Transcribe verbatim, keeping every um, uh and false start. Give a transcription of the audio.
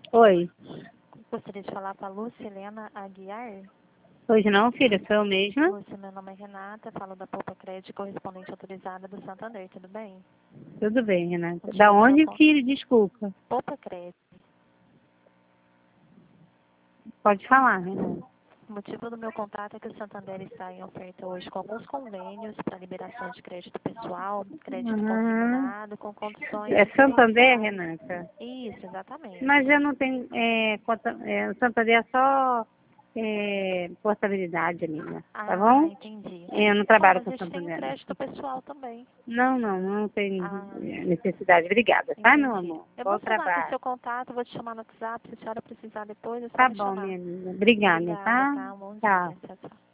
Oi. Gostaria de falar com a Lúcia Helena Aguiar. Hoje não, filha, sou eu mesma. Lúcia, meu nome é Renata, falo da Poupa Crédito, correspondente autorizada do Santander, tudo bem? Tudo bem, Renata. Motivo Da do meu onde, con- filha? Desculpa. Poupa Crédito. Pode falar, Renata. O motivo do meu contato é que o Santander está em oferta hoje com alguns convênios para liberação de crédito pessoal, crédito Uhum. consignado, com condições É Santander, diferenciadas. Renata? Isso, exatamente. Mas eu não tenho... É, conta, é, o Santander é só é, portabilidade, amiga. Tá Ah, bom? entendi. Eu não Bom, trabalho mas com eles têm o Santander. crédito pessoal também. Não, não, não tem Ah, necessidade. Obrigada, tá, meu entendi. amor? Eu Bom vou salvar aqui trabalho. seu contato, vou te chamar no WhatsApp. Se a senhora precisar depois, é só Tá me bom, chamar. minha amiga. Obrigada, Obrigada, tá? tá? Um bom Tchau. dia. Tchau, tchau.